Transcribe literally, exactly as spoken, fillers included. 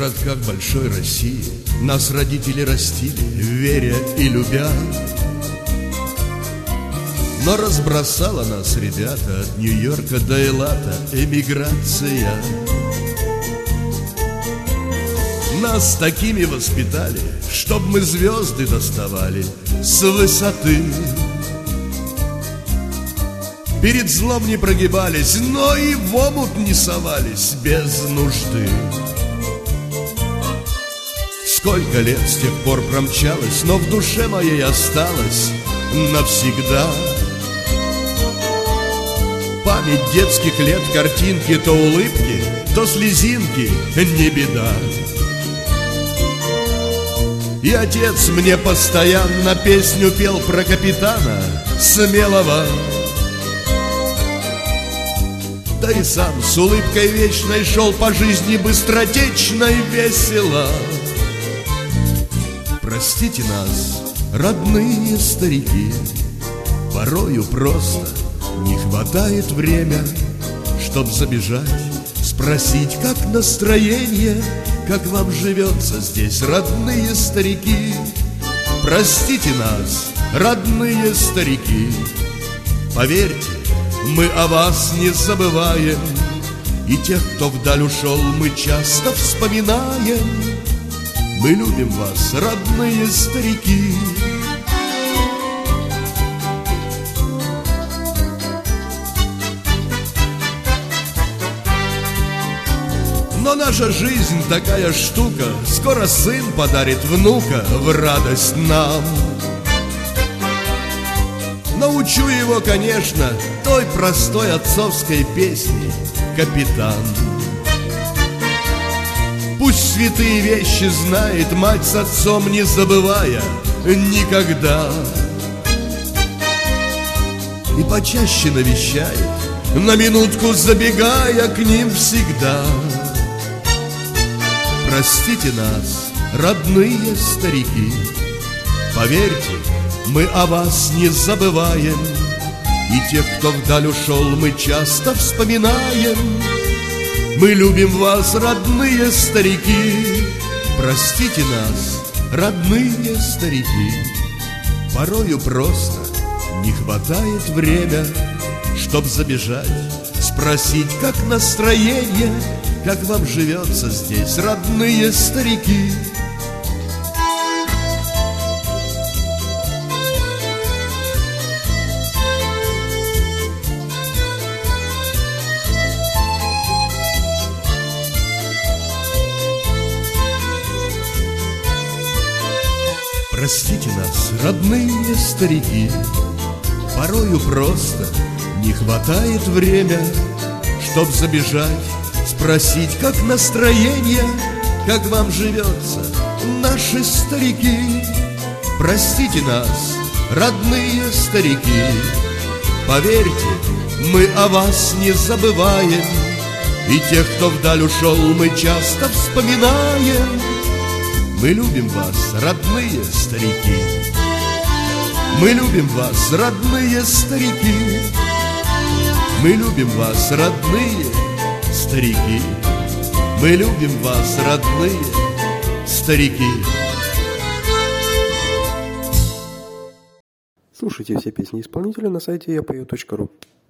городках большой России нас родители растили, веря и любя. Но разбросала нас, ребята, от Нью-Йорка до Элата эмиграция. Нас такими воспитали, чтоб мы звезды доставали с высоты. Перед злом не прогибались, но и в омут не совались без нужды. Сколько лет с тех пор промчалось, но в душе моей осталось навсегда память детских лет, картинки, то улыбки, то слезинки, не беда. И отец мне постоянно песню пел про капитана смелого. Да и сам с улыбкой вечной шел по жизни быстротечно и весело. Простите нас, родные старики, порою просто не хватает время, чтоб забежать, спросить, как настроение, как вам живется здесь, родные старики. Простите нас, родные старики, поверьте, мы о вас не забываем, и тех, кто вдаль ушел, мы часто вспоминаем. Мы любим вас, родные старики. Но наша жизнь такая штука, скоро сын подарит внука в радость нам. Научу его, конечно, той простой отцовской песни «Капитан». Пусть святые вещи знает мать с отцом, не забывая никогда. И почаще навещает, на минутку забегая к ним всегда. Простите нас, родные старики, поверьте, мы о вас не забываем, и тех, кто вдаль ушел, мы часто вспоминаем. Мы любим вас, родные старики, простите нас, родные старики. Порою просто не хватает время, чтоб забежать, спросить, как настроение, как вам живется здесь, родные старики. Простите нас, родные старики, порою просто не хватает время, чтоб забежать, спросить, как настроение, как вам живется, наши старики. Простите нас, родные старики, поверьте, мы о вас не забываем, и тех, кто вдаль ушел, мы часто вспоминаем. Мы любим вас, родные старики, мы любим вас, родные старики, мы любим вас, родные старики, мы любим вас, родные старики. Слушайте все песни исполнителя на сайте я пою точка ру.